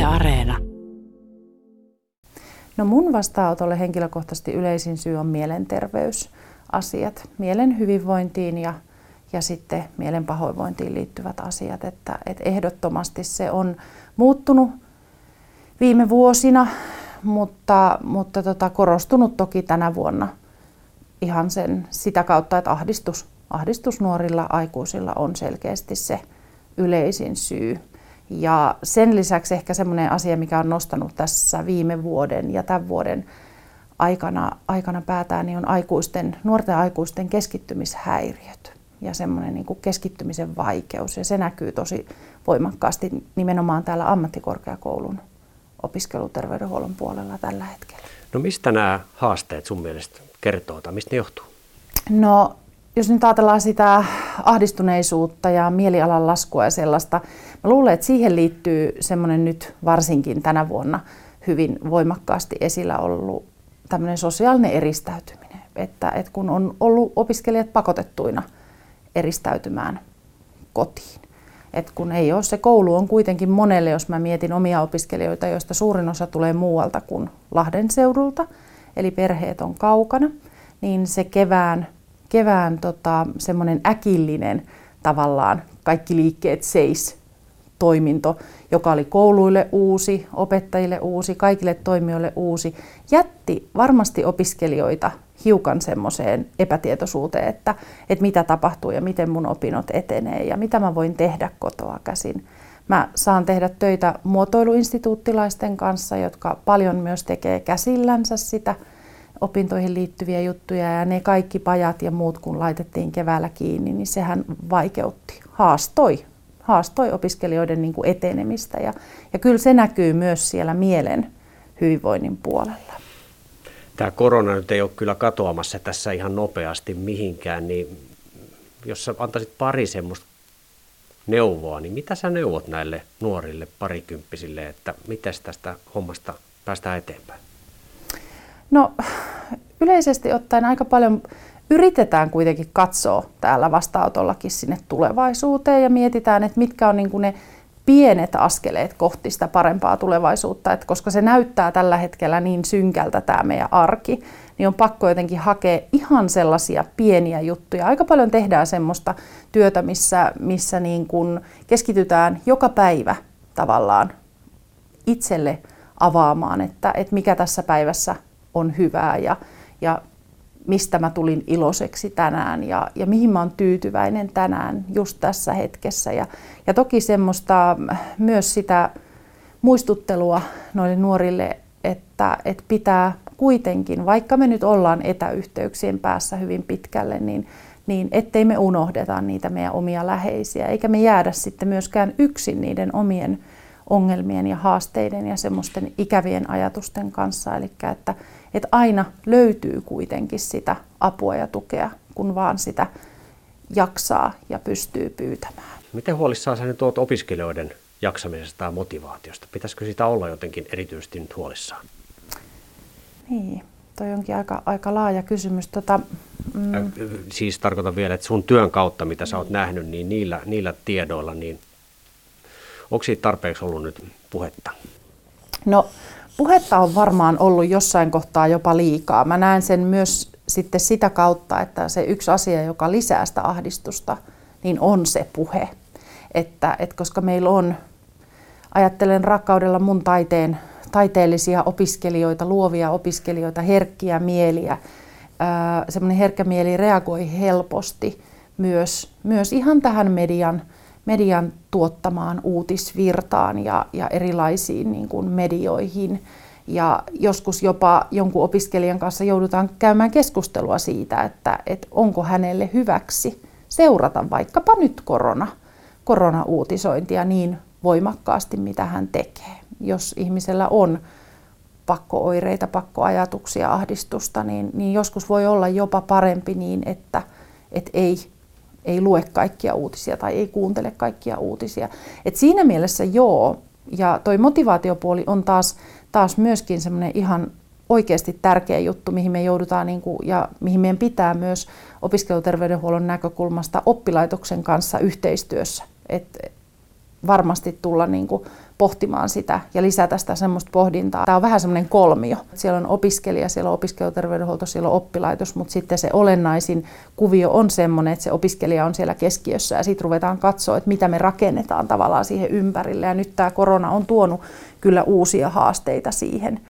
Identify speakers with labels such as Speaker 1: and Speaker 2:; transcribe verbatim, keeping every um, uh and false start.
Speaker 1: Areena.
Speaker 2: No mun vastaanotolle henkilökohtaisesti yleisin syy on mielenterveysasiat, mielen hyvinvointiin ja, ja sitten mielen pahoinvointiin liittyvät asiat. Että, että ehdottomasti se on muuttunut viime vuosina, mutta, mutta tota, korostunut toki tänä vuonna ihan sen, sitä kautta, että ahdistus, ahdistus nuorilla aikuisilla on selkeästi se yleisin syy. Ja sen lisäksi ehkä semmoinen asia, mikä on nostanut tässä viime vuoden ja tämän vuoden aikana, aikana päätään, niin on aikuisten, nuorten aikuisten keskittymishäiriöt ja semmoinen niin kuin keskittymisen vaikeus. Ja se näkyy tosi voimakkaasti nimenomaan täällä ammattikorkeakoulun opiskeluterveydenhuollon puolella tällä hetkellä.
Speaker 3: No mistä nämä haasteet sun mielestä kertoo tai mistä ne johtuu?
Speaker 2: No jos nyt ajatellaan sitä ahdistuneisuutta ja mielialan laskua ja sellaista, mä luulen, että siihen liittyy semmoinen nyt varsinkin tänä vuonna hyvin voimakkaasti esillä ollut tämmöinen sosiaalinen eristäytyminen. Että, että kun on ollut opiskelijat pakotettuina eristäytymään kotiin. Että kun ei ole se koulu on kuitenkin monelle, jos mä mietin omia opiskelijoita, joista suurin osa tulee muualta kuin Lahden seudulta, eli perheet on kaukana, niin se kevään Kevään tota, semmoinen äkillinen tavallaan kaikki liikkeet seis toiminto, joka oli kouluille uusi, opettajille uusi, kaikille toimijoille uusi, jätti varmasti opiskelijoita hiukan semmoiseen epätietoisuuteen, että, että mitä tapahtuu ja miten mun opinnot etenee ja mitä mä voin tehdä kotoa käsin. Mä saan tehdä töitä muotoiluinstituuttilaisten kanssa, jotka paljon myös tekee käsillänsä sitä opintoihin liittyviä juttuja ja ne kaikki pajat ja muut kun laitettiin keväällä kiinni, niin sehän vaikeutti, haastoi, haastoi opiskelijoiden niin kuin etenemistä ja, ja kyllä se näkyy myös siellä mielen hyvinvoinnin puolella.
Speaker 3: Tämä korona nyt ei ole kyllä katoamassa tässä ihan nopeasti mihinkään, niin jos sä antaisit pari semmoista neuvoa, niin mitä sä neuvot näille nuorille parikymppisille, että miten tästä hommasta päästään eteenpäin?
Speaker 2: No yleisesti ottaen aika paljon yritetään kuitenkin katsoa täällä vastaanotollakin sinne tulevaisuuteen ja mietitään, että mitkä on niin kuin ne pienet askeleet kohti sitä parempaa tulevaisuutta, että koska se näyttää tällä hetkellä niin synkältä tämä meidän arki, niin on pakko jotenkin hakea ihan sellaisia pieniä juttuja. Aika paljon tehdään semmoista työtä, missä, missä niin kuin keskitytään joka päivä tavallaan itselle avaamaan, että, että mikä tässä päivässä on hyvää ja, ja mistä mä tulin iloiseksi tänään ja, ja mihin mä oon tyytyväinen tänään just tässä hetkessä. Ja, ja toki semmoista myös sitä muistuttelua noille nuorille, että, että pitää kuitenkin, vaikka me nyt ollaan etäyhteyksien päässä hyvin pitkälle, niin, niin ettei me unohdeta niitä meidän omia läheisiä, eikä me jäädä sitten myöskään yksin niiden omien ongelmien ja haasteiden ja semmoisten ikävien ajatusten kanssa. Eli että, että aina löytyy kuitenkin sitä apua ja tukea, kun vaan sitä jaksaa ja pystyy pyytämään.
Speaker 3: Miten huolissaan sä nyt oot opiskelijoiden jaksamisesta ja motivaatiosta? Pitäisikö sitä olla jotenkin erityisesti nyt huolissaan?
Speaker 2: Niin, toi onkin aika, aika laaja kysymys. Tota, mm.
Speaker 3: äh, siis tarkoitan vielä, että sun työn kautta, mitä sä oot nähnyt, niin niillä, niillä tiedoilla, niin onko siitä tarpeeksi ollut nyt puhetta?
Speaker 2: No puhetta on varmaan ollut jossain kohtaa jopa liikaa. Mä näen sen myös sitten sitä kautta, että se yksi asia, joka lisää sitä ahdistusta, niin on se puhe. Että, että koska meillä on, ajattelen rakkaudella mun taiteen, taiteellisia opiskelijoita, luovia opiskelijoita, herkkiä mieliä, semmoinen herkkä mieli reagoi helposti myös, myös ihan tähän median median tuottamaan uutisvirtaan ja, ja erilaisiin niin kuin medioihin. Ja joskus jopa jonkun opiskelijan kanssa joudutaan käymään keskustelua siitä, että, että onko hänelle hyväksi seurata vaikkapa nyt korona, korona-uutisointia niin voimakkaasti, mitä hän tekee. Jos ihmisellä on pakko-oireita, pakkoajatuksia, ahdistusta, niin, niin joskus voi olla jopa parempi niin, että, että ei ei lue kaikkia uutisia tai ei kuuntele kaikkia uutisia. Et siinä mielessä joo, ja toi motivaatiopuoli on taas, taas myöskin semmoinen ihan oikeasti tärkeä juttu, mihin me joudutaan niinku, ja mihin meidän pitää myös opiskeluterveydenhuollon näkökulmasta oppilaitoksen kanssa yhteistyössä. Et varmasti tulla niin kuin pohtimaan sitä ja lisätä sitä semmoista pohdintaa. Tämä on vähän semmoinen kolmio. Siellä on opiskelija, siellä on opiskeluterveydenhuolto, siellä on oppilaitos, mutta sitten se olennaisin kuvio on semmoinen, että se opiskelija on siellä keskiössä ja sitten ruvetaan katsoa, että mitä me rakennetaan tavallaan siihen ympärille. Ja nyt tämä korona on tuonut kyllä uusia haasteita siihen.